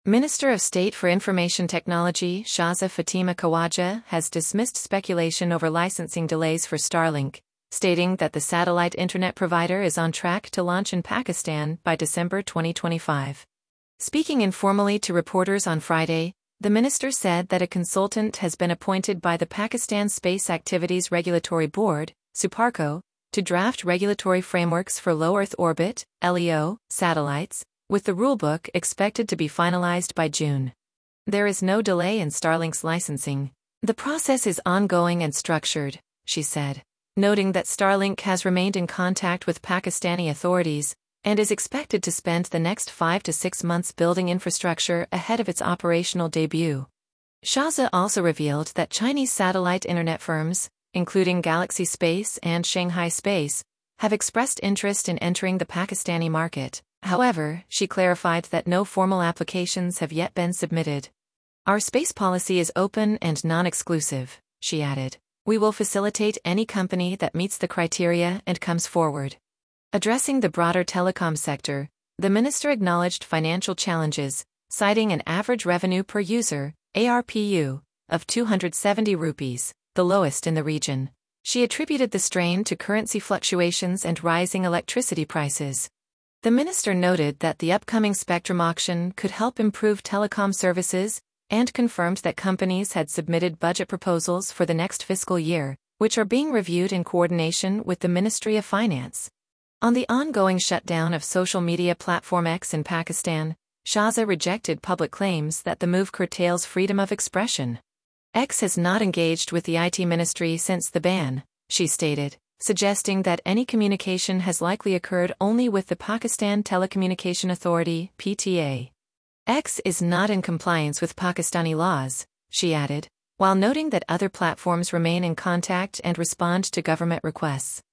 Minister of State for Information Technology Shahzad Fatima Khawaja has dismissed speculation over licensing delays for Starlink, stating that the satellite internet provider is on track to launch in Pakistan by December 2025. Speaking informally to reporters on Friday, the minister said that a consultant has been appointed by the Pakistan Space Activities Regulatory Board, SUPARCO, to draft regulatory frameworks for low Earth orbit (LEO) satellites, with the rulebook expected to be finalized by June. There is no delay in Starlink's licensing. The process is ongoing and structured, she said, noting that Starlink has remained in contact with Pakistani authorities and is expected to spend the next 5 to 6 months building infrastructure ahead of its operational debut. Shahzad also revealed that Chinese satellite internet firms, including Galaxy Space and Shanghai Space, have expressed interest in entering the Pakistani market. However, she clarified that no formal applications have yet been submitted. Our space policy is open and non-exclusive, she added. We will facilitate any company that meets the criteria and comes forward. Addressing the broader telecom sector, the minister acknowledged financial challenges, citing an average revenue per user, ARPU, of 270 rupees, the lowest in the region. She attributed the strain to currency fluctuations and rising electricity prices. The minister noted that the upcoming spectrum auction could help improve telecom services and confirmed that companies had submitted budget proposals for the next fiscal year, which are being reviewed in coordination with the Ministry of Finance. On the ongoing shutdown of social media platform X in Pakistan, Shahzad rejected public claims that the move curtails freedom of expression. X has not engaged with the IT ministry since the ban, she stated, suggesting that any communication has likely occurred only with the Pakistan Telecommunication Authority (PTA). X is not in compliance with Pakistani laws, she added, while noting that other platforms remain in contact and respond to government requests.